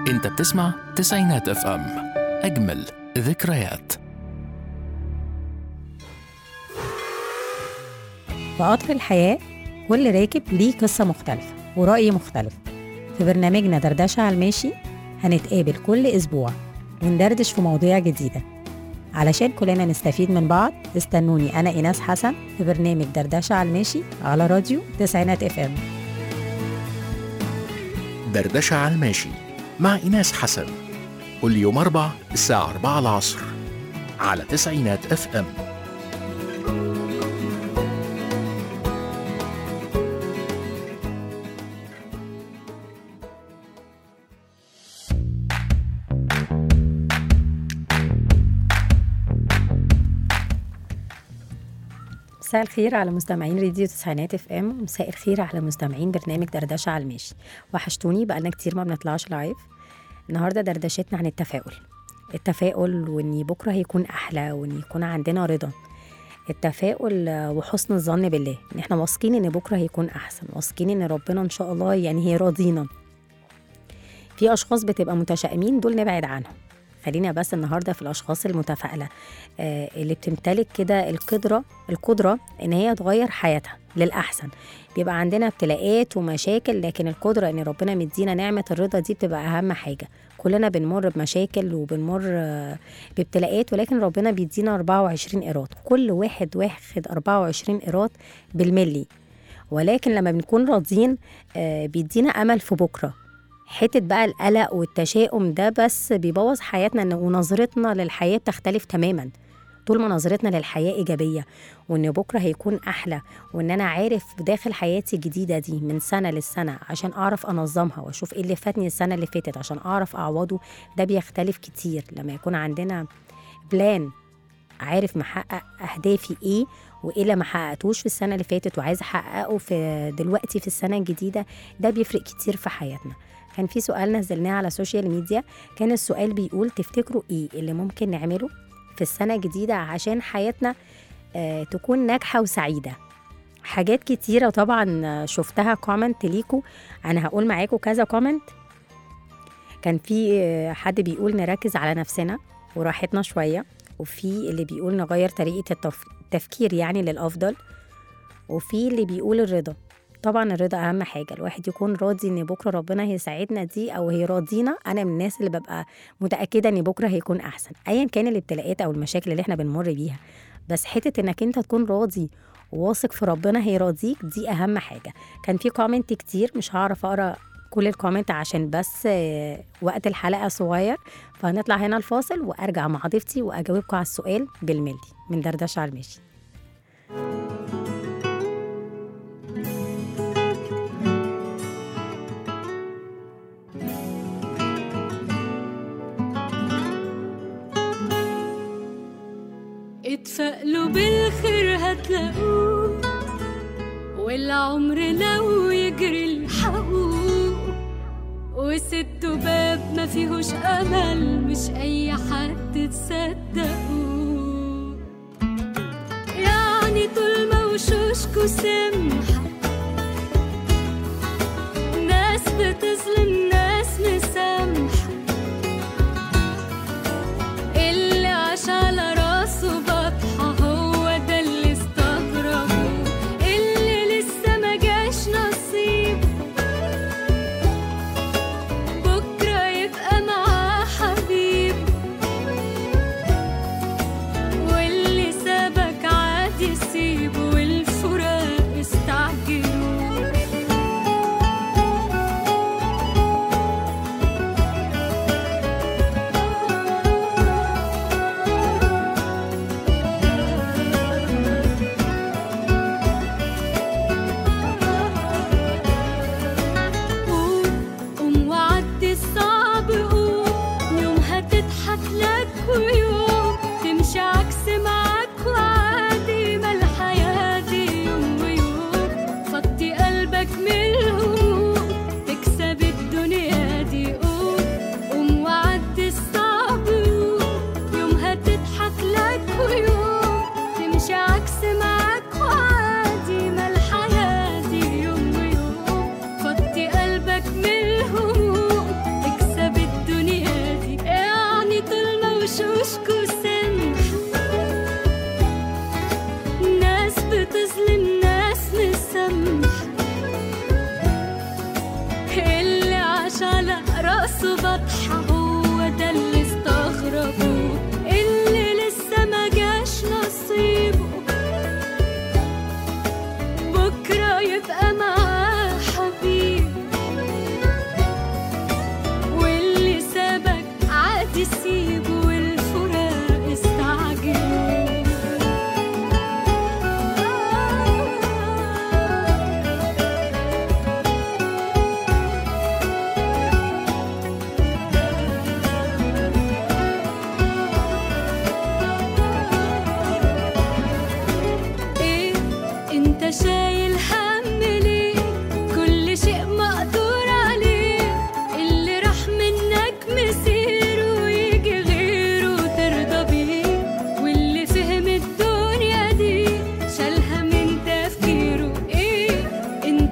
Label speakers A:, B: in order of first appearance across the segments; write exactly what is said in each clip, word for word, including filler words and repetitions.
A: انت بتسمع تسعينات اف ام، اجمل ذكريات.
B: في قطر الحياة كل راكب ليه قصة مختلفة ورأي مختلف. في برنامجنا دردشة على الماشي هنتقابل كل أسبوع وندردش في مواضيع جديدة علشان كلنا نستفيد من بعض. استنوني أنا إيناس حسن في برنامج دردشة على الماشي على راديو تسعينات اف ام.
A: دردشة على الماشي مع إيناس حسن، كل يوم أربع الساعة أربعة العصر على تسعينات اف ام.
B: مساء الخير على مستمعين راديو تسعينات اف ام، ومساء الخير على مستمعين برنامج دردشة على الماشي. وحشتوني بقالنا كتير ما بنطلعش لايف. النهارده دردشتنا عن التفاؤل التفاؤل وان بكره هيكون احلى وان يكون عندنا رضا. التفاؤل وحسن الظن بالله، ان احنا واثقين ان بكره هيكون احسن، واثقين ان ربنا ان شاء الله يعني هي راضينا. في اشخاص بتبقى متشائمين، دول نبعد عنهم. خلينا بس النهارده في الاشخاص المتفائله آه اللي بتمتلك كده القدره القدره ان هي تغير حياتها للاحسن. بيبقى عندنا ابتلاءات ومشاكل، لكن القدره ان ربنا مدينا نعمه الرضا دي بتبقى اهم حاجه. كلنا بنمر بمشاكل وبنمر آه بابتلاءات، ولكن ربنا بيدينا أربعة وعشرين قيراط، كل واحد واخد أربعة وعشرين قيراط بالملي. ولكن لما بنكون راضيين آه بيدينا امل في بكره. حتة بقى القلق والتشاؤم ده بس بيبوظ حياتنا، ونظرتنا للحياة بتختلف تماما. طول ما نظرتنا للحياة إيجابية وإن بكرة هيكون أحلى، وإن أنا عارف بداخل حياتي الجديدة دي من سنة للسنة عشان أعرف أنظمها وأشوف إيه اللي فاتني السنة اللي فاتت عشان أعرف أعوضه، ده بيختلف كتير. لما يكون عندنا بلان، عارف محقق أهدافي إيه وإيه اللي ما حققتوش في السنة اللي فاتت وعايز أحققه في دلوقتي في السنة الجديدة، ده بيفرق كتير في حياتنا. كان في سؤال نزلناه على السوشيال ميديا، كان السؤال بيقول تفتكروا ايه اللي ممكن نعمله في السنة الجديدة عشان حياتنا آه تكون ناجحة وسعيدة. حاجات كتيرة طبعا شفتها كومنت ليكو، انا هقول معاكم كذا كومنت. كان في آه حد بيقول نركز على نفسنا وراحتنا شوية، وفي اللي بيقول نغير طريقة التف... التفكير يعني للأفضل، وفي اللي بيقول الرضا. طبعا الرضا اهم حاجه، الواحد يكون راضي ان بكره ربنا هيساعدنا دي او هيراضينا. انا من الناس اللي ببقى متاكده ان بكره هيكون احسن ايا كان الابتلاءات او المشاكل اللي احنا بنمر بيها. بس حته انك انت تكون راضي وواثق في ربنا هيراضيك، دي اهم حاجه. كان في كومنت كتير، مش هعرف اقرا كل الكومنت عشان بس وقت الحلقه صغير، فهنطلع هنا الفاصل وارجع مع ضيفتي واجاوبكم على السؤال بالملي من دردشه على الماشي.
C: اتفائلوا بالخير هتلاقوه، والعمر لو يجري الحقوه، وسدوا باب ما فيهوش امل، مش اي حد تصدقوه. يعني طول ما وشوشكوا سمحة، ناس بتظلم ناس مسامحة، اللي عاش على راسه بطحة هو ده اللي استغربه، اللي لسه ما جاش نصيب بكرة يبقى معاه حبيب، واللي سابك عادي سيبه، والفراق استعجل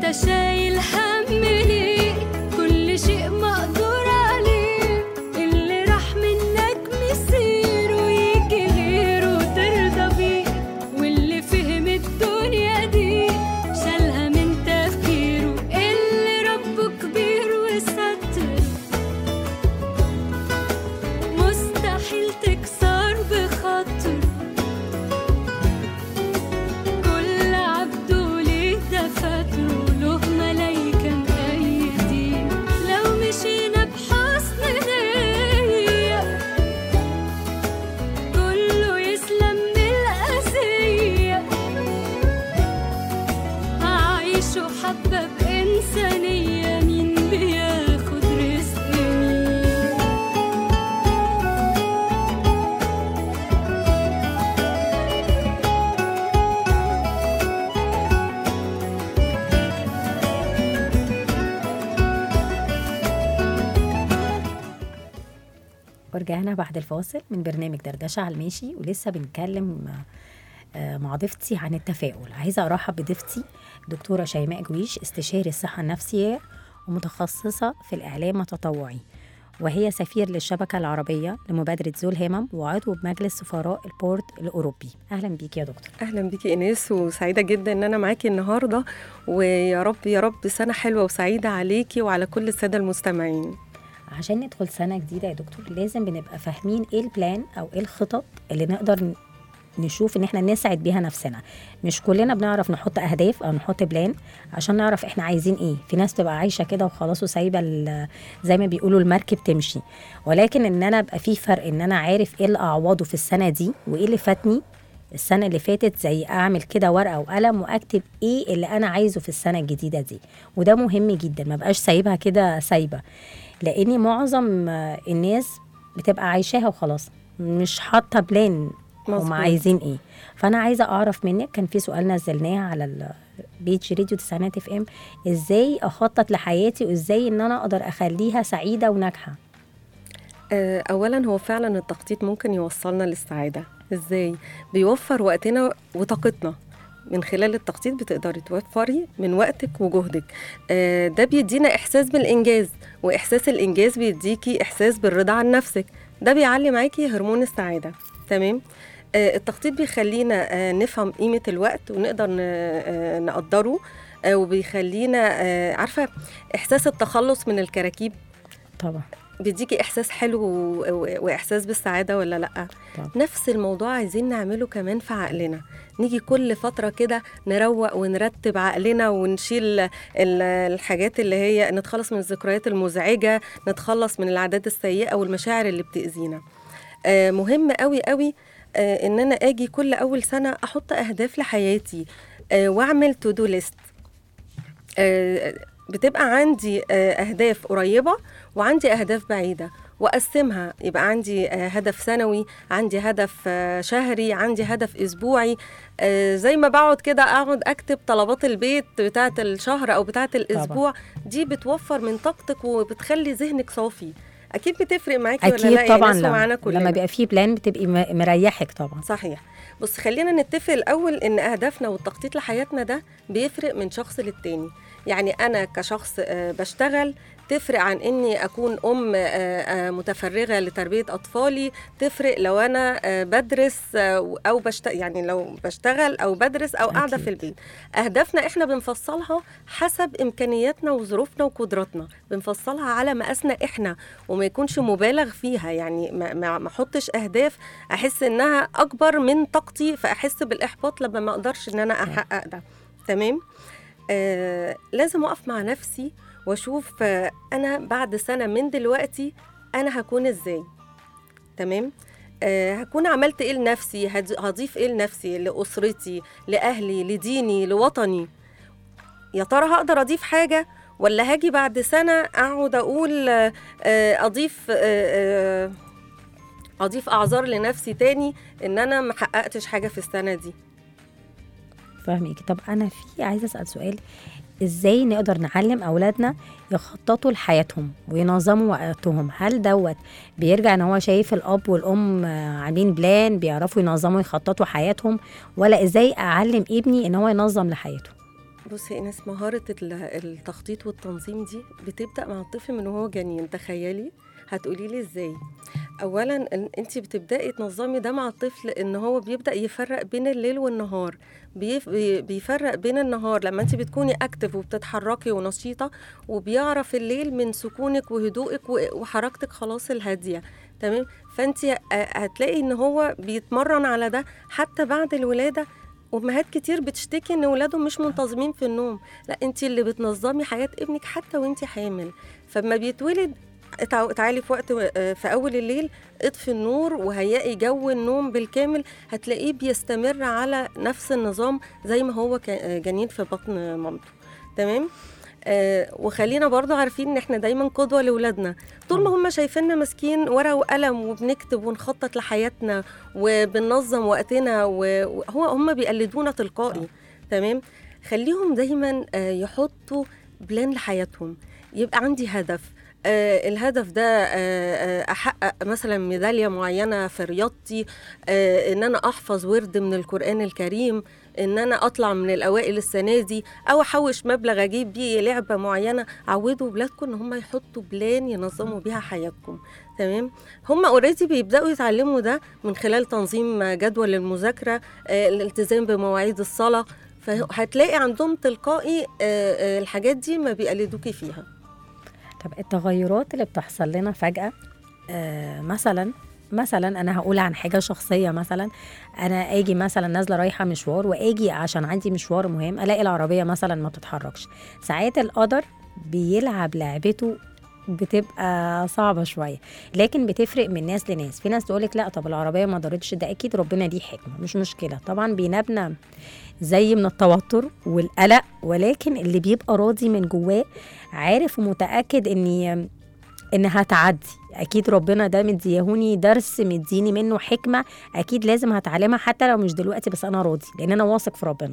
C: انت شايل هم ليه؟ كل شيء مقدور عليه، اللي راح منك مسير ويجي غيره ترضى بيه، واللي فهم الدنيا دي شالها من تفكيره، اللي ربه كبير وستر مستحيل تكسر بخاطر، كل عبده ليه دفاتره، له ملايكة مأيدين، لو مشينا بحسن نية كله يسلم من الأذية، هعيشه حبة بإنسانية، مين بياخد رزق مين؟
B: ورجعنا بعد الفاصل من برنامج دردشة على الماشي، ولسه بنتكلم آه، مع ضيفتي عن التفاؤل. عايزة أرحب بضيفتي دكتورة شيماء جويش، استشاري الصحة النفسية ومتخصصة في الإعلام التطوعي، وهي سفير للشبكة العربية لمبادرة ذو الهمم، وعضو بمجلس سفراء البورد الأوروبي. أهلا بيك يا دكتور.
D: اهلا بيكي ايناس، وسعيده جدا ان انا معاكي النهارده، ويا رب يا رب سنه حلوه وسعيده عليكي وعلى كل الساده المستمعين.
B: عشان ندخل سنة جديدة يا دكتور لازم بنبقى فاهمين ايه البلان او ايه الخطط اللي نقدر نشوف ان احنا نسعد بيها نفسنا. مش كلنا بنعرف نحط اهداف او نحط بلان عشان نعرف احنا عايزين ايه. في ناس تبقى عايشة كده وخلاص وسايبة زي ما بيقولوا المركب تمشي، ولكن ان انا ابقى في فرق ان انا عارف ايه اللي اعوضه في السنة دي وايه اللي فاتني السنة اللي فاتت، زي اعمل كده ورقة وقلم واكتب ايه اللي انا عايزه في السنة الجديدة دي. وده مهم جدا، ما بقاش سايبها كده سايبة، لاني معظم الناس بتبقى عايشاها وخلاص مش حاطه بلان هم عايزين ايه. فانا عايزه اعرف منك، كان في سؤال نزلناه على البيج راديو تسعينات اف ام، ازاي اخطط لحياتي وازاي ان انا اقدر اخليها سعيده وناجحه.
D: اولا هو فعلا التخطيط ممكن يوصلنا للسعاده. ازاي؟ بيوفر وقتنا وطاقتنا. من خلال التخطيط بتقدري توفري من وقتك وجهدك. آه ده بيدينا إحساس بالإنجاز، وإحساس الإنجاز بيديكي إحساس بالرضا عن نفسك، ده بيعلي معاكي هرمون السعادة. تمام؟ آه التخطيط بيخلينا آه نفهم قيمة الوقت ونقدر آه نقدره، آه وبيخلينا آه عارفة إحساس التخلص من الكراكيب.
B: طبعا
D: بيديكي إحساس حلو وإحساس بالسعادة ولا لأ؟ طبعا. نفس الموضوع عايزين نعمله كمان في عقلنا. نيجي كل فترة كده نروق ونرتب عقلنا ونشيل الحاجات اللي هي نتخلص من الذكريات المزعجة، نتخلص من العادات السيئة والمشاعر اللي بتأذينا. آه مهم قوي قوي آه إن أنا أجي كل أول سنة أحط أهداف لحياتي آه وأعمل تو دو ليست. آه بتبقى عندي آه أهداف قريبة وعندي أهداف بعيدة، وأقسمها. يبقى عندي هدف سنوي، عندي هدف شهري، عندي هدف أسبوعي. زي ما بقعد كده أقعد أكتب طلبات البيت بتاعة الشهر أو بتاعة الأسبوع. طبعا. دي بتوفر من طاقتك وبتخلي ذهنك صافي. أكيد بتفرق معاكي ولا لا؟
B: أكيد طبعا. لما, لما بيبقى فيه بلان بتبقي مريحك طبعا.
D: صحيح. بص، خلينا نتفق الأول إن أهدافنا والتخطيط لحياتنا ده بيفرق من شخص للتاني. يعني أنا كشخص بشتغل تفرق عن إني أكون أم متفرغة لتربية أطفالي، تفرق لو أنا بدرس أو بشتغل، يعني لو بشتغل أو بدرس أو قاعدة في البيت. أهدافنا إحنا بنفصلها حسب إمكانياتنا وظروفنا وقدراتنا، بنفصلها على مقاسنا إحنا وما يكونش مبالغ فيها. يعني ما ما أحطش أهداف أحس إنها أكبر من طاقتي فأحس بالإحباط لما ما أقدرش إن أنا أحقق ده. تمام؟ آه لازم أقف مع نفسي واشوف انا بعد سنه من دلوقتي انا هكون ازاي. تمام؟ أه هكون عملت ايه لنفسي، هضيف ايه لنفسي، لاسرتي، لاهلي، لديني، لوطني. يا ترى هقدر اضيف حاجه ولا هاجي بعد سنه اقعد اقول أه اضيف أه اضيف اعذار لنفسي تاني ان انا ما حققتش حاجه في السنه دي.
B: فاهمك. طب انا في عايزه اسال سؤال، ازاي نقدر نعلم اولادنا يخططوا لحياتهم وينظموا وقتهم؟ هل دوت بيرجع ان هو شايف الاب والام عاملين بلان بيعرفوا ينظموا يخططوا حياتهم، ولا ازاي اعلم ابني ان هو ينظم لحياته؟
D: بصي يا ايناس، مهاره ال- التخطيط والتنظيم دي بتبدا مع الطفل من وهو جنين. تخيلي، هتقولي لي ازاي؟ اولا انت بتبداي تنظمي ده مع الطفل ان هو بيبدا يفرق بين الليل والنهار. بيف- بي- بيفرق بين النهار لما انت بتكوني اكتف وبتتحركي ونشيطه، وبيعرف الليل من سكونك وهدوءك و- وحركتك خلاص الهاديه. تمام. فانت ه- هتلاقي ان هو بيتمرن على ده حتى بعد الولاده. امهات كتير بتشتكي ان ولادهم مش منتظمين في النوم. لا، انت اللي بتنظمي حياه ابنك حتى وانت حامل. فما بيتولد اتع- تعالي في وقت آه، في اول الليل اطفي النور وهيئي جو النوم بالكامل، هتلاقيه بيستمر على نفس النظام زي ما هو كا- جنين في بطن مامته. تمام. آه وخلينا برضو عارفين ان احنا دايما قدوة لولادنا. طول ما هم شايفيننا ماسكين ورقة وقلم وبنكتب ونخطط لحياتنا وبننظم وقتنا، وهو هم بيقلدونا تلقائي. تمام. خليهم دايما آه يحطوا بلان لحياتهم، يبقى عندي هدف. آه الهدف ده آه آه احقق مثلا ميداليه معينه في رياضتي، آه ان انا احفظ ورد من القران الكريم، ان انا اطلع من الاوائل السنه دي، او احوش مبلغ اجيب بيه لعبه معينه. عودوا ولادكم ان هم يحطوا بلان ينظموا بيها حياتكم. تمام. هم اوريدي بيبداوا يتعلموا ده من خلال تنظيم جدول المذاكره، آه الالتزام بمواعيد الصلاه. فهتلاقي عندهم تلقائي آه آه الحاجات دي ما بيقلدوكي فيها.
B: طب التغيرات اللي بتحصل لنا فجأة، آه مثلا مثلا انا هقول عن حاجه شخصيه. مثلا انا اجي مثلا نازله رايحه مشوار، واجي عشان عندي مشوار مهم الاقي العربيه مثلا ما بتتحركش. ساعات القدر بيلعب لعبته، بتبقى صعبه شويه، لكن بتفرق من ناس لناس. في ناس تقولك لا، طب العربيه ما دارتش، ده اكيد ربنا ليه حكمه، مش مشكله. طبعا بينبنا زي من التوتر والقلق، ولكن اللي بيبقى راضي من جواه عارف ومتاكد اني انها هتعدي. اكيد ربنا ده مديهوني درس، مديني منه حكمه، اكيد لازم هتعلمها حتى لو مش دلوقتي، بس انا راضي لان انا واثق في ربنا.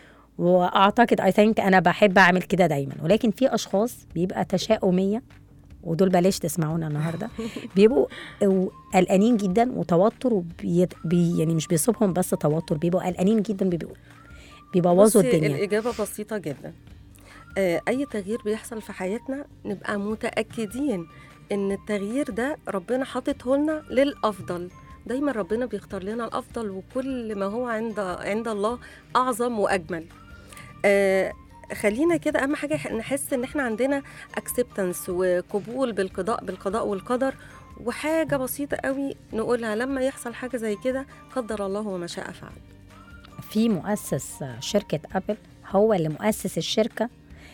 B: واعتقد اي ثينك انا بحب اعمل كده دايما. ولكن في اشخاص بيبقى تشاؤميه، ودول بلاش تسمعونا النهارده، بيبقوا قلقانين جدا وتوتر، وبيت بي يعني مش بيصيبهم بس توتر، بيبقوا قلقانين جدا، بيبقوا بيبوظوا الدنيا.
D: الاجابه بسيطه جدا. آه اي تغيير بيحصل في حياتنا نبقى متاكدين ان التغيير ده ربنا حاطته لنا للافضل. دايما ربنا بيختار لنا الافضل، وكل ما هو عند عند الله اعظم واجمل. آه خلينا كده اهم حاجه نحس ان احنا عندنا اكسبتنس وقبول بالقضاء بالقضاء والقدر. وحاجه بسيطه قوي نقولها لما يحصل حاجه زي كده: قدر الله وما شاء فعل.
B: في مؤسس شركه ابل، هو اللي مؤسس الشركه،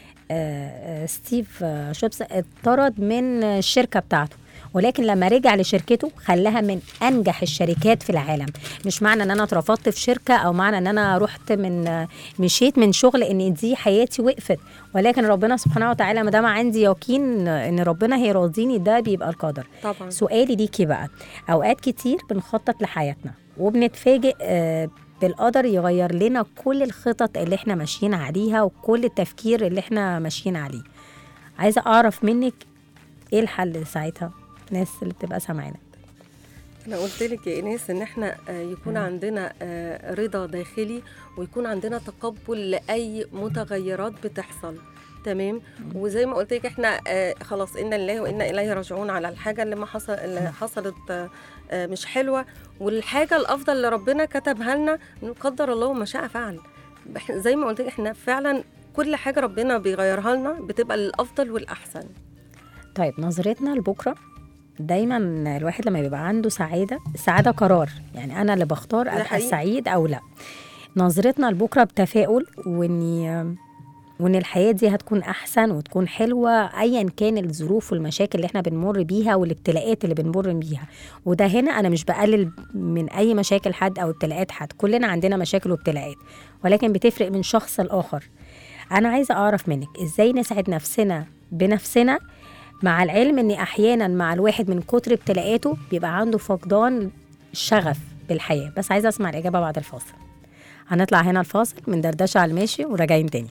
B: آه ستيف جوبز، اتطرد من الشركه بتاعته، ولكن لما رجع لشركته خلاها من انجح الشركات في العالم. مش معنى ان انا اترفضت في شركه او معنى ان انا رحت من مشيت من شغل ان دي حياتي وقفت، ولكن ربنا سبحانه وتعالى ما دام عندي يقين ان ربنا هيراضيني، ده بيبقى القدر.
D: طبعا.
B: سؤالي ليكي بقى، اوقات كتير بنخطط لحياتنا وبنتفاجئ آه بالقدر يغير لنا كل الخطط اللي احنا ماشيين عليها وكل التفكير اللي احنا ماشيين عليه. عايزه اعرف منك ايه الحل ساعتها، الناس اللي بتبقى سامعانا.
D: انا قلت لك يا ايناس ان احنا يكون م. عندنا رضا داخلي، ويكون عندنا تقبل لاي متغيرات بتحصل. تمام. م. وزي ما قلت لك احنا خلاص انا لله وانا اليه راجعون على الحاجه اللي ما حصل اللي حصلت مش حلوه، والحاجه الافضل اللي ربنا كتبها لنا قدر الله وما شاء فعل. زي ما قلت لك احنا فعلا كل حاجه ربنا بيغيرها لنا بتبقى للافضل والاحسن.
B: طيب نظرتنا لبكره، دايما الواحد لما بيبقى عنده سعاده، السعاده قرار، يعني انا اللي بختار ابقى سعيد او لا. نظرتنا لبكره بتفاؤل، واني وان الحياه دي هتكون احسن وتكون حلوه ايا كان الظروف والمشاكل اللي احنا بنمر بيها والابتلاءات اللي بنمر بيها. وده هنا انا مش بقلل من اي مشاكل حد او ابتلاءات حد، كلنا عندنا مشاكل وابتلاءات، ولكن بتفرق من شخص لاخر. انا عايزه اعرف منك ازاي نسعد نفسنا بنفسنا، مع العلم ان احيانا مع الواحد من كتر ابتلاءاته بيبقى عنده فقدان الشغف بالحياه. بس عايزه اسمع الاجابه بعد الفاصل. هنطلع هنا الفاصل من دردشه على الماشي وراجعين تاني.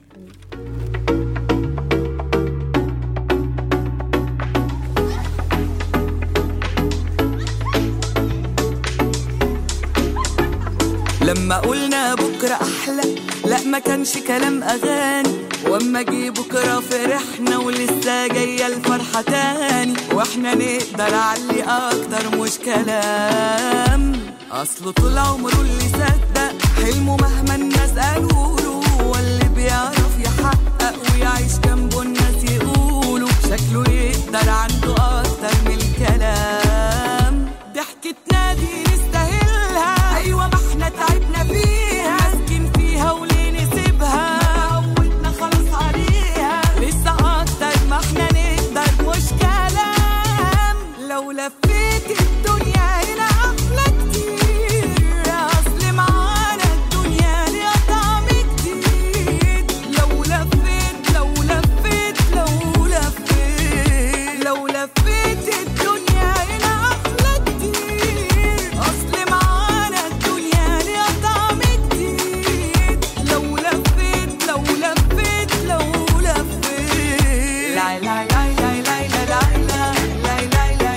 E: لما قلنا بكرة أحلى، لا ما كانش كلام أغاني، واما جه بكرة فرحنا ولسه جاية الفرحة تاني، واحنا نقدر علي أكتر مش كلام. أصله طول عمره اللي صدق حلمه مهما الناس قالوله، واللي بيعرف يحقق ويعيش جنبه الناس يقولوا شكله يقدر عنده أكتر من الكلام. ضحكتنا دي نستاهلها، أيوة ما احنا تعبنا فيها، مسكين فيها وليه نسيبها، عودنا خلاص عليها، لسه أكتر ما احنا نقدر مش كلام. لو لفيت الدنيا هنا أحلى كتير، أصل معانا الدنيا ليها طعم جديد. لو لفيت لو لفيت لو لفيت لو لفيت الدنيا هنا أحلى كتير، أصل معانا الدنيا ليها طعم جديد. لو لفيت لو لفيت لو لفيت لا لا لا لا لا لا لا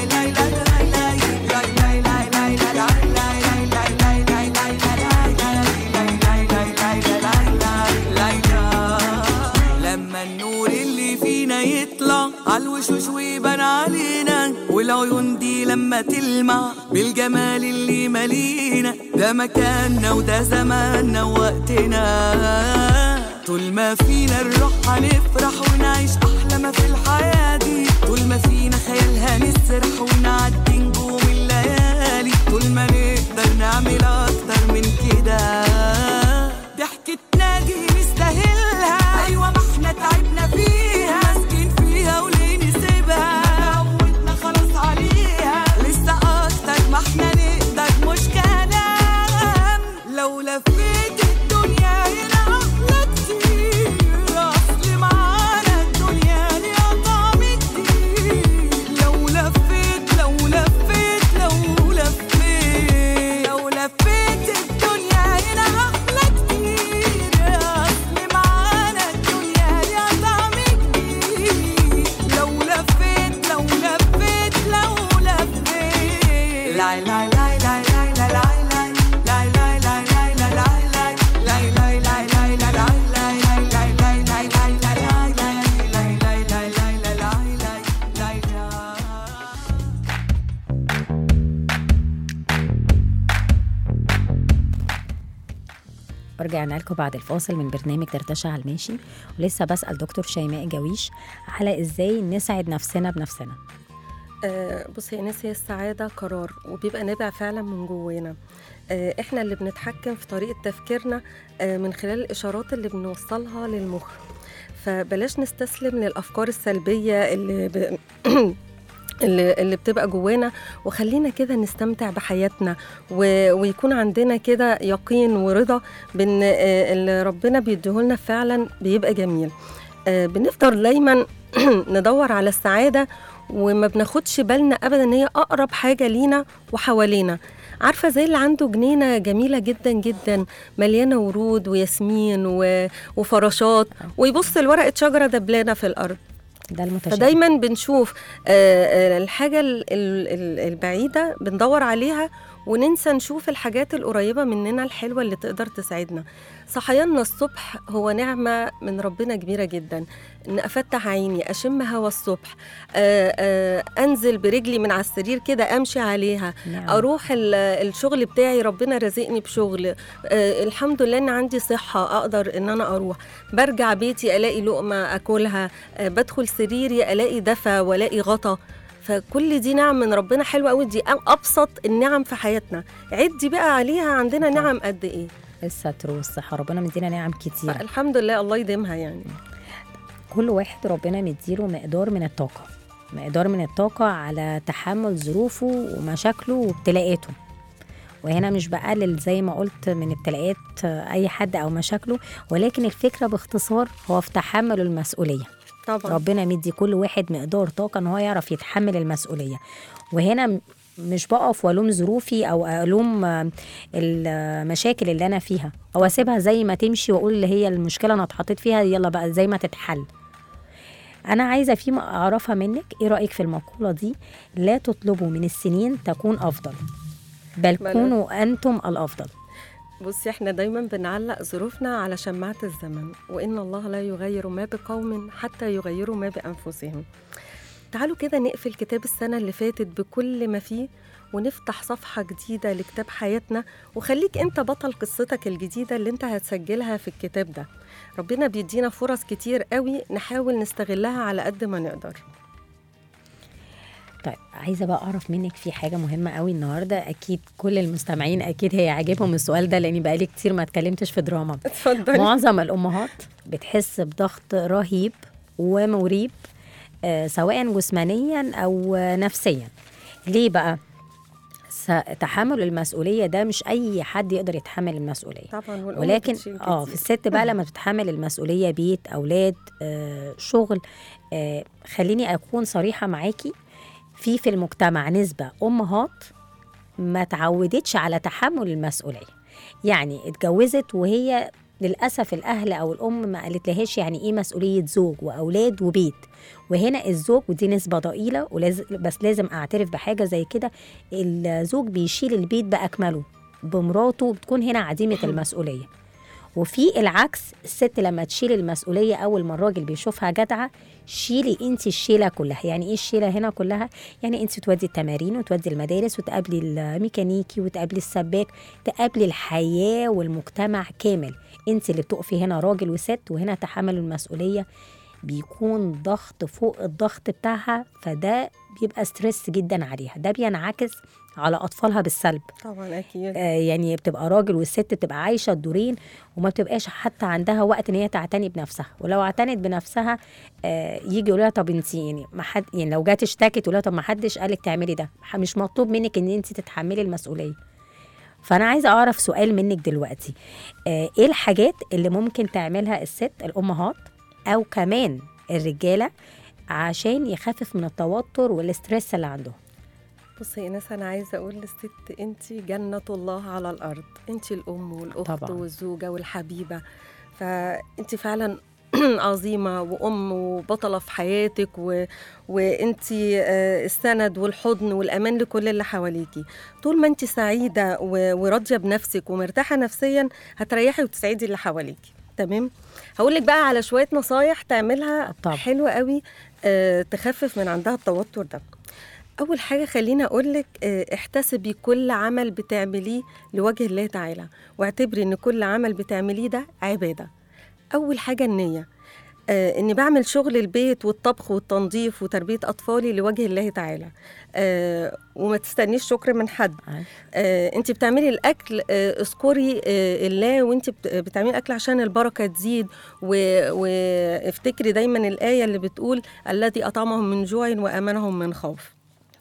E: لما النور اللي فينا يطلع عالوشوش ويبان علينا، والعيون دي لما تلمع بالجمال اللي مالينا، ده مكاننا وده زماننا ووقتنا. طول ما فينا الروح هنفرح ونعيش أحلى ما في الحياة دي، طول ما فينا خيال هنسرح ونعدي نجوم الليالي، طول ما نقدر نعمل أكتر من كده. ضحكتنا دي نستاهلها، أيوة ما احنا تعبنا فيها، مسكين فيها وليه نسيبها، عودنا خلاص عليها، لسه أكتر ما احنا نقدر مش كلام. لو لفيت الدنيا هنا أحلى كتير، أصل معانا الدنيا ليها طعم جديد. لو لفيت لو لفيت لو لفيت لو لفيت الدنيا هنا أحلى كتير، أصل معانا الدنيا ليها طعم جديد. لو لفيت لو لفيت لو لفيت لا لا لا لا لا لا لا
B: ورجعنا لكم بعد الفاصل من برنامج دردشة على الماشي، ولسه بسأل دكتور شيماء جويش على ازاي نسعد نفسنا بنفسنا.
D: آه بصي يا ناس، هي السعادة قرار وبيبقى نابع فعلا من جوانا. آه احنا اللي بنتحكم في طريقة تفكيرنا آه من خلال الإشارات اللي بنوصلها للمخ، فبلاش نستسلم للأفكار السلبية اللي ب... اللي, اللي بتبقى جوانا، وخلينا كده نستمتع بحياتنا و... ويكون عندنا كده يقين ورضا بأن آه اللي ربنا بيديهولنا فعلا بيبقى جميل. آه بنفضل دايما ندور على السعادة وما بناخدش بالنا أبدا ان هي أقرب حاجة لينا وحوالينا. عارفة زي اللي عنده جنينة جميلة جدا جدا مليانة ورود وياسمين و... وفراشات، ويبص لورقة شجرة دبلانة في الأرض،
B: ده المتشابه.
D: فدايما بنشوف آه الحاجة البعيدة بندور عليها وننسى نشوف الحاجات القريبة مننا الحلوة اللي تقدر تساعدنا. صحياننا الصبح هو نعمة من ربنا كبيرة جدا، إن أفتح عيني أشم هوا الصبح، آآ آآ أنزل برجلي من على السرير كده أمشي عليها، نعم. أروح الشغل بتاعي ربنا رزقني بشغل، الحمد لله إن عندي صحة أقدر إن أنا أروح، برجع بيتي ألاقي لقمة أكلها، بدخل سريري ألاقي دفى ولاقي غطا. فكل دي نعم من ربنا حلوة قوي، دي أبسط النعم في حياتنا، عدي بقى عليها عندنا نعم قد إيه.
B: الستر والصحة، ربنا مدينا نعم كتير
D: الحمد لله، الله يديمها. يعني
B: كل واحد ربنا مديله مقدار من الطاقة، مقدار من الطاقة على تحمل ظروفه ومشاكله وابتلاءاته. وهنا مش بقلل زي ما قلت من ابتلاءات أي حد أو مشاكله، ولكن الفكرة باختصار هو في تحمل المسؤولية. طبعا. ربنا مدي كل واحد مقدار طاقة ان هو يعرف يتحمل المسؤولية. وهنا مش بقف والوم ظروفي او الوم المشاكل اللي انا فيها او اسيبها زي ما تمشي واقول اللي هي المشكلة انا اتحطيت فيها يلا بقى زي ما تتحل. انا عايزة في اعرفها منك، ايه رأيك في المقولة دي؟ لا تطلبوا من السنين تكون افضل بل كونوا انتم الافضل.
D: بصي احنا دايما بنعلق ظروفنا على شماعة الزمن، وإن الله لا يغير ما بقوم حتى يغيروا ما بأنفسهم. تعالوا كده نقفل كتاب السنة اللي فاتت بكل ما فيه ونفتح صفحة جديدة لكتاب حياتنا، وخليك انت بطل قصتك الجديدة اللي انت هتسجلها في الكتاب ده. ربنا بيدينا فرص كتير قوي نحاول نستغلها على قد ما نقدر.
B: طيب عايزه بقى اعرف منك في حاجه مهمه قوي النهارده، اكيد كل المستمعين اكيد هي عاجبهم السؤال ده لاني بقالي كتير ما اتكلمتش في دراما.
D: اتفضلي.
B: معظم الامهات بتحس بضغط رهيب ومريب، آه سواء جسمانيا او نفسيا. ليه بقى؟ تحمل المسؤوليه ده مش اي حد يقدر يتحمل المسؤوليه
D: طبعا،
B: ولكن اه في الست بقى لما بتتحمل المسؤوليه، بيت، اولاد، آه شغل. آه خليني اكون صريحه معاكي، في في المجتمع نسبة أمهات ما تعودتش على تحمل المسؤولية، يعني اتجوزت وهي للأسف الأهل أو الأم ما قالت لهاش يعني إيه مسؤولية زوج وأولاد وبيت. وهنا الزوج، ودي نسبة ضئيلة ولازم بس لازم أعترف بحاجة زي كده، الزوج بيشيل البيت بأكمله بمراته، بتكون هنا عديمة المسؤولية. وفي العكس، الست لما تشيل المسؤولية أول ما الراجل بيشوفها جدعة، شيلي انت الشيلة كلها. يعني ايه الشيلة هنا كلها؟ يعني انت تودي التمارين وتودي المدارس وتقابلي الميكانيكي وتقابلي السباك، تقابلي الحياة والمجتمع كامل. انت اللي بتقفي هنا راجل وست، وهنا تحمل المسؤولية بيكون ضغط فوق الضغط بتاعها، فده بيبقى ستريس جدا عليها، ده بينعكس على أطفالها بالسلب.
D: طبعا أكيد.
B: آه يعني بتبقى راجل والست بتبقى عايشة الدورين، وما بتبقاش حتى عندها وقت ان هي تعتني بنفسها. ولو اعتنت بنفسها آه يجي يقول لها طب انت يعني ما حد، يعني لو جات اشتكت تقول لها طب ما حدش قالك تعملي ده، مش مطلوب منك ان انت تتحملي المسؤولية. فانا عايزة اعرف سؤال منك دلوقتي، آه ايه الحاجات اللي ممكن تعملها الست الامهات او كمان الرجالة عشان يخفف من التوتر والاسترس اللي عندهم؟
D: بصي يا ناس، أنا عايزة أقول للست أنت جنة الله على الأرض، أنت الأم والأخت
B: طبعاً.
D: والزوجة والحبيبة، فأنت فعلا عظيمة وأم وبطلة في حياتك، و... وأنت السند والحضن والأمان لكل اللي حواليكي. طول ما أنت سعيدة و... وراضية بنفسك ومرتاحة نفسيا، هتريحي وتسعيدي اللي حواليكي. تمام. هقولك بقى على شوية نصايح تعملها
B: طبعا.
D: حلوة قوي، أه تخفف من عندها التوتر ده. أول حاجة خليني أقولك، احتسبي كل عمل بتعمليه لوجه الله تعالى، واعتبري إن كل عمل بتعمليه ده عبادة. أول حاجة النية، آه إني بعمل شغل البيت والطبخ والتنظيف وتربية أطفالي لوجه الله تعالى، آه وما تستنيش شكر من حد. آه أنت بتعملي الأكل، آه اذكري آه الله وأنت بتعملي الأكل عشان البركة تزيد، وافتكري دايما الآية اللي بتقول الذي أطعمهم من جوع وأمنهم من خوف.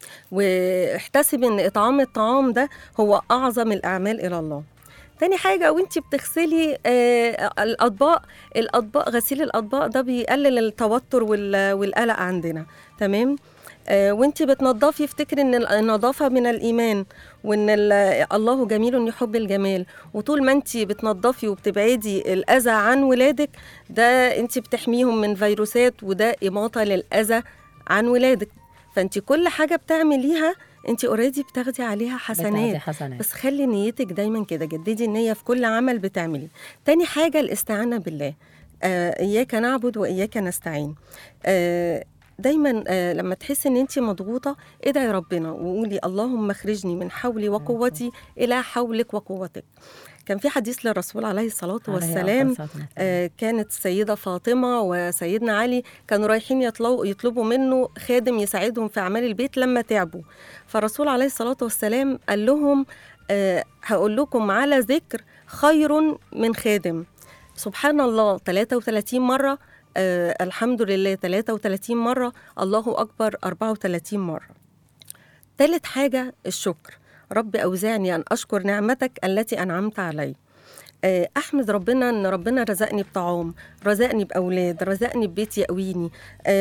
D: واحتسبي ان اطعام الطعام ده هو اعظم الاعمال الى الله. تاني حاجه، وانتي بتغسلي آه الاطباق الاطباق غسيل الاطباق ده بيقلل التوتر والقلق عندنا. تمام. آه وانتي بتنظفي افتكري ان النظافه من الايمان، وان الله جميل يحب الجمال. وطول ما انتي بتنظفي وبتبعدي الاذى عن ولادك، ده انتي بتحميهم من فيروسات، وده اماطه للاذى عن ولادك. فانت كل حاجه بتعمليها انت اوريدي بتاخدي عليها حسنات.
B: حسنات،
D: بس خلي نيتك دايما كده، جددي النيه في كل عمل بتعمليه. تاني حاجه الاستعانه بالله، آه اياك نعبد واياك نستعين. آه دايما آه لما تحسي ان انت مضغوطه، ادعي ربنا وقولي اللهم اخرجني من حولي وقوتي الى حولك وقوتك. كان في حديث للرسول عليه الصلاة والسلام، آه كانت السيدة فاطمة وسيدنا علي كانوا رايحين يطلبوا, يطلبوا منه خادم يساعدهم في أعمال البيت لما تعبوا. فالرسول عليه الصلاة والسلام قال لهم آه هقول لكم على ذكر خير من خادم. سبحان الله ثلاثة وثلاثين مرة، آه الحمد لله ثلاثة وثلاثين مرة، الله أكبر أربعة وثلاثين مرة. ثالث حاجة الشكر، رب أوزعني أن أشكر نعمتك التي أنعمت علي. أحمد ربنا أن ربنا رزقني بطعام، رزقني بأولاد، رزقني ببيت يقويني،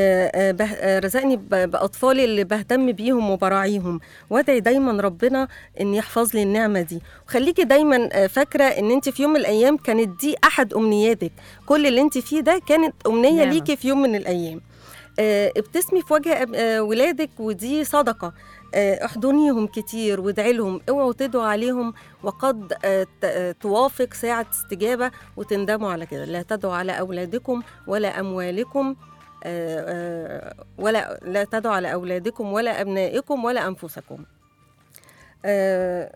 D: رزقني بأطفالي اللي بهتم بيهم وبراعيهم. وادعي دايما ربنا أن يحفظ لي النعمة دي. وخليكي دايما فاكرة أن أنت في يوم من الأيام كانت دي أحد أمنياتك، كل اللي أنت فيه ده كانت أمنية نعمة ليكي في يوم من الأيام. ابتسمي في وجه ولادك، ودي صدقة. آه، احضنيهم كتير وادعي لهم، اوعوا تدعوا عليهم وقد آه، ت- آه، توافق ساعة استجابة وتندموا على كده. لا تدعوا على أولادكم ولا أموالكم، آه، آه، ولا لا تدعوا على أولادكم ولا أبنائكم ولا أنفسكم. آه،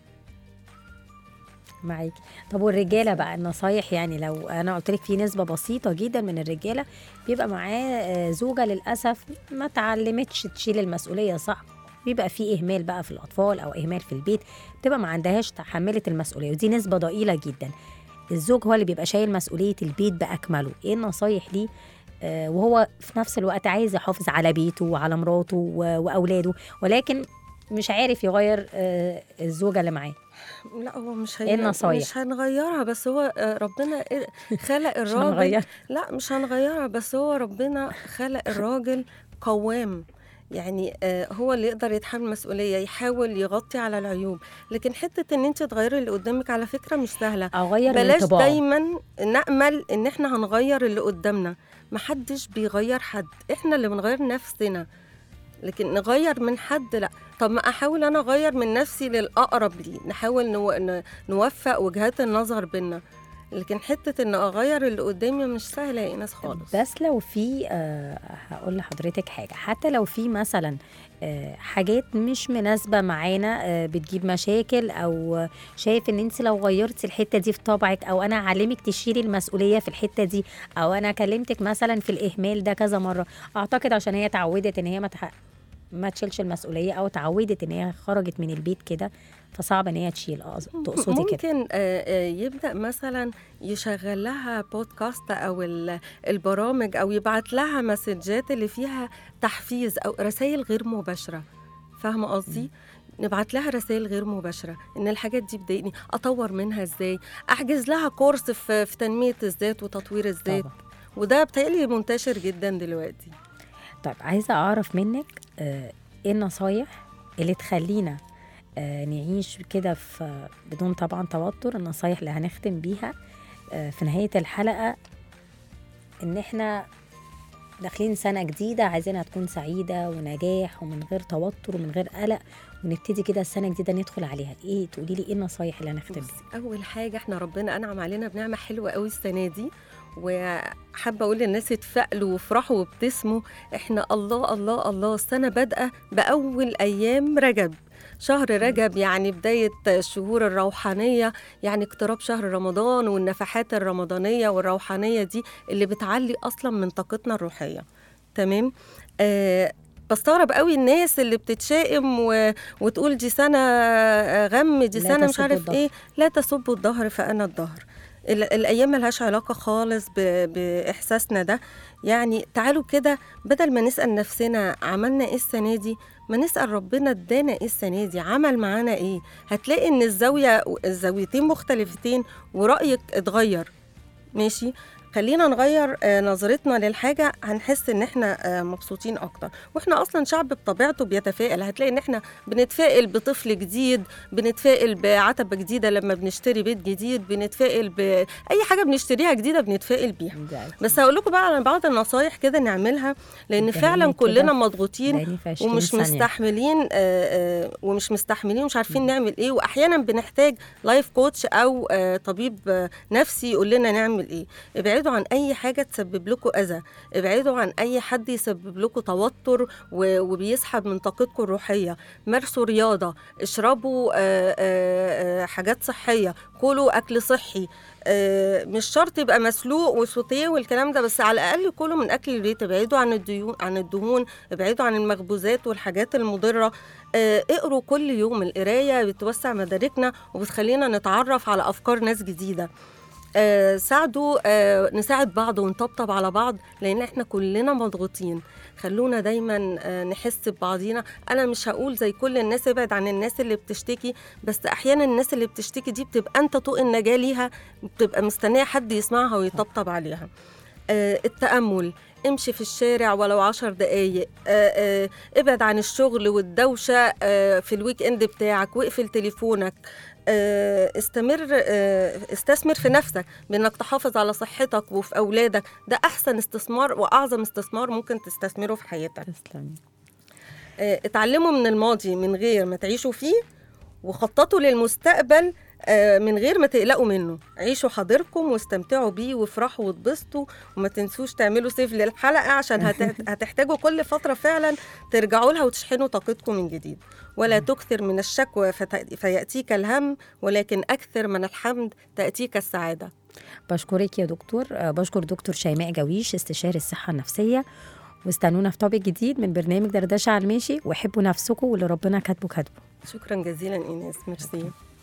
B: معاكي. طب والرجاله بقى النصايح، يعني لو انا قلت لك في نسبه بسيطه جدا من الرجاله بيبقى معاه آه، زوجه للاسف ما تعلمتش تشيل المسؤوليه صح، بيبقى في اهمال بقى في الاطفال او اهمال في البيت، بتبقى ما عندهاش تحملت المسؤوليه، ودي نسبه ضئيله جدا. الزوج هو اللي بيبقى شايل مسؤوليه البيت باكمله. ايه النصايح ليه آه، وهو في نفس الوقت عايز يحافظ على بيته وعلى مراته و- واولاده، ولكن مش عارف يغير آه، الزوجه اللي معاه؟
D: لا هو مش
B: إيه
D: هي
B: النصايح؟
D: مش هنغيرها، بس هو آه، ربنا إيه- خلق
B: مش
D: الراجل.
B: هنغير.
D: لا مش هنغيرها، بس هو ربنا خلق الراجل قوام، يعني آه، هو اللي يقدر يتحمل مسؤولية، يحاول يغطي على العيوب. لكن حتة ان انت تغيري اللي قدامك على فكرة مش سهلة.
B: اغير من
D: بلاش
B: طباعه.
D: دايما نأمل ان احنا هنغير اللي قدامنا، محدش بيغير حد، احنا اللي بنغير نفسنا. لكن نغير من حد لا. طب ما احاول انا اغير من نفسي للاقرب لي، نحاول نو... ن- نوفق وجهات النظر بينا. لكن حته ان اغير اللي قدامي مش سهله يا ايناس خالص.
B: بس لو في آه هقول لحضرتك حاجة، حتى لو في مثلا آه حاجات مش مناسبة معانا آه بتجيب مشاكل، أو آه، شايف إن أنت لو غيرتي الحتة دي في طبعك، أو أنا أعلمك تشيلي المسؤولية في الحتة دي، أو أنا كلمتك مثلا في الإهمال ده كذا مرة، أعتقد عشان هي اتعودت إن هي ما تح... ما تشيلش المسؤولية، أو اتعودت إن هي خرجت من البيت كده، فصعب إن هي تشيل. اه تقصدي كده؟
D: ممكن آه، آه، يبدا مثلا يشغل لها بودكاست او ال- البرامج، او يبعت لها مسجات اللي فيها تحفيز او رسائل غير مباشره. فاهمه قصدي؟ نبعت لها رسائل غير مباشره ان الحاجات دي بتضايقني، اطور منها ازاي، احجز لها كورس في في تنميه الذات وتطوير الذات.
B: طبعا.
D: وده بتهيألي منتشر جدا دلوقتي.
B: طيب عايزة أعرف منك آه، إيه النصايح اللي تخلينا آه، نعيش كده في بدون طبعا توتر، النصايح اللي هنختم بيها آه، في نهاية الحلقة، إن إحنا داخلين سنة جديدة عايزينها تكون سعيدة ونجاح ومن غير توتر ومن غير قلق، ونبتدي كده السنة الجديدة ندخل عليها. إيه تقولي لي إيه النصايح اللي هنختم بيها؟
D: بصي، اول حاجه احنا ربنا انعم علينا بنعمه حلوه قوي السنه دي، وحابه اقول للناس اتفائلوا وافرحوا وابتسموا. احنا الله الله الله السنه بادئه باول ايام رجب. شهر رجب يعني بداية الشهور الروحانية، يعني اقتراب شهر رمضان والنفحات الرمضانية والروحانية دي اللي بتعلي أصلا من طاقتنا الروحية. تمام. آه بستغرب قوي الناس اللي بتتشائم و... وتقول دي سنة غم، دي
B: لا
D: سنة مش
B: تسبوا
D: عارف
B: الدهر.
D: ايه. لا تسبوا الدهر فأنا الدهر. ال- الأيام ملهاش علاقة خالص ب... بإحساسنا ده. يعني تعالوا كده بدل ما نسأل نفسنا عملنا ايه السنة دي، ما نسأل ربنا ادانا ايه السنة دي، عمل معانا ايه. هتلاقي ان الزاوية الزاويتين مختلفتين ورأيك اتغير. ماشي، خلينا نغير آه، نظرتنا للحاجة، هنحس ان احنا آه، مبسوطين اكتر. واحنا اصلا شعب بطبيعته بيتفائل. هتلاقي ان احنا بنتفائل بطفل جديد، بنتفائل بعتبة جديدة لما بنشتري بيت جديد، بنتفائل بأي حاجة بنشتريها جديدة بنتفائل بيها.
B: ده أكيد.
D: بس هقول لكم بقى على بعض النصايح كده نعملها، لان
B: ادهاني
D: فعلا
B: كده
D: كلنا
B: في-
D: مضغوطين
B: ادهاني في عشرين
D: ومش
B: ثانية.
D: مستحملين آه، آه، ومش مستحملين ومش عارفين نعمل ايه. واحيانا بنحتاج لايف كوتش او آه، طبيب آه، نفسي يقول لنا نعمل ايه. ابعدوا عن اي حاجه تسبب لكم اذى، ابعدوا عن اي حد يسبب لكم توتر و- وبيسحب من طاقتكم الروحيه. مارسوا رياضه، اشربوا آه، آه، آه، حاجات صحيه، كلوا اكل صحي. آه، مش شرط يبقى مسلوق وسوتيه والكلام ده، بس على الاقل كلوا من اكل البيت. ابعدوا عن الديون عن الدهون، ابعدوا عن المخبوزات والحاجات المضره. آه، اقروا كل يوم. القرايه بتوسع مداركنا وبتخلينا نتعرف على افكار ناس جديده. آه، ساعدوا آه، نساعد بعض ونطبطب على بعض، لان احنا كلنا مضغوطين. خلونا دايما آه، نحس ببعضينا. انا مش هقول زي كل الناس ابعد عن الناس اللي بتشتكي، بس احيانا الناس اللي بتشتكي دي بتبقى انت طوق النجاة ليها، بتبقى مستنية حد يسمعها ويطبطب عليها. آه، التأمل، امشي في الشارع ولو عشر دقايق. آه، آه، ابعد عن الشغل والدوشة آه، في الويك اند بتاعك، واقفل تليفونك. آه، استمر آه، استثمر في نفسك بانك تحافظ على صحتك وفي اولادك. ده احسن استثمار واعظم استثمار ممكن تستثمره في حياتك.
B: تسلمي.
D: آه، اتعلموا من الماضي من غير ما تعيشوا فيه، وخططوا للمستقبل آه، من غير ما تقلقوا منه. عيشوا حاضركم واستمتعوا بيه وافرحوا واتبسطوا، وما تنسوش تعملوا سيف للحلقة عشان هت- هتحتاجوا كل فترة فعلا ترجعوا لها وتشحنوا طاقتكم من جديد. ولا تكثر من الشكوى فت- فيأتيك الهم، ولكن أكثر من الحمد تأتيك السعادة.
B: بشكرك يا دكتور. آه، بشكر دكتور شيماء جويش استشاري الصحة النفسية. واستنونا في توبيك جديد من برنامج دردشة على الماشي، وحبوا نفسكم واللي ربنا كاتبه كاتبه.
D: شكرا جزيلا إيناس، ميرسي.